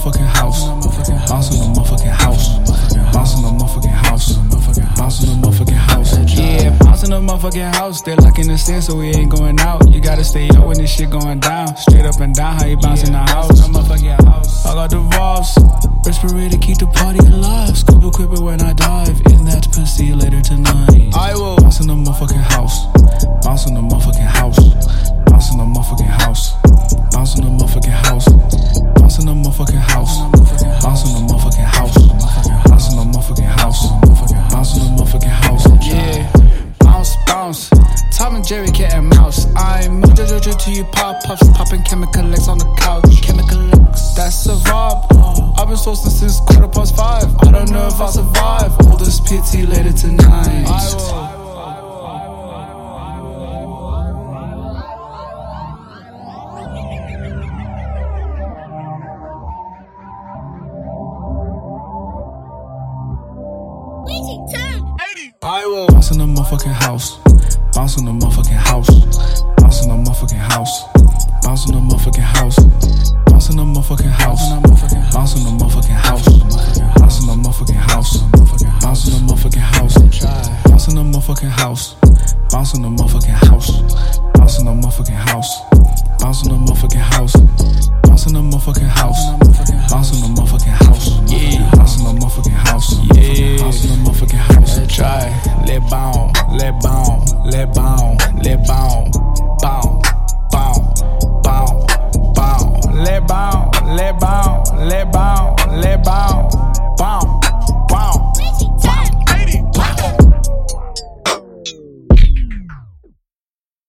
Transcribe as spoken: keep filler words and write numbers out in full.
motherfucking house. Bounce in the motherfucking house. Bounce in the motherfucking house. Bounce in the motherfucking house. Yeah, bounce in the motherfucking house. They're locking the stand so we ain't going out. You gotta stay up when this shit going down. Straight up and down, how you bounce in the house. I got the valves. Respirator, keep the party alive. Scuba equipment when I dive. In that pussy later tonight. I will bounce in the motherfucking house. Bounce in the motherfucking house. Bounce in the motherfucking house. Bounce in the motherfucking house. Bounce in the motherfucking house. Bounce in the motherfucking house. Bounce in the motherfucking house. Bounce in the motherfucking house. Yeah, bounce, bounce. Tom and Jerry, cat and mouse. I'm a jojo to you pop puffs, popping chemical legs on the couch. Chemical legs, that's a vibe. I've been sourcing since quarter past five. I don't know if I'll survive all this pity later tonight. I will. I will bounce in the motherfucking house. Bounce in the motherfucking house. Bounce in the motherfucking house. Bounce in the motherfucking house. Bounce in the motherfucking house. Bounce in the motherfucking house. Bounce in the motherfucking house. Bounce in the motherfucking house. Bounce in the motherfucking house. Bounce in the motherfucking house. Bounce in the motherfucking house. Bounce in the motherfucking house. Bounce in the motherfucking house. Bounce in the motherfucking house. Yeah. Bounce in the motherfucking house. Yeah. Bounce in the motherfucking house. Try. Let bound. Let bound. Let bound. Let bound. Bound. Bound. Bound. Bound. Let bound. Let bound. Let bound. Let bound.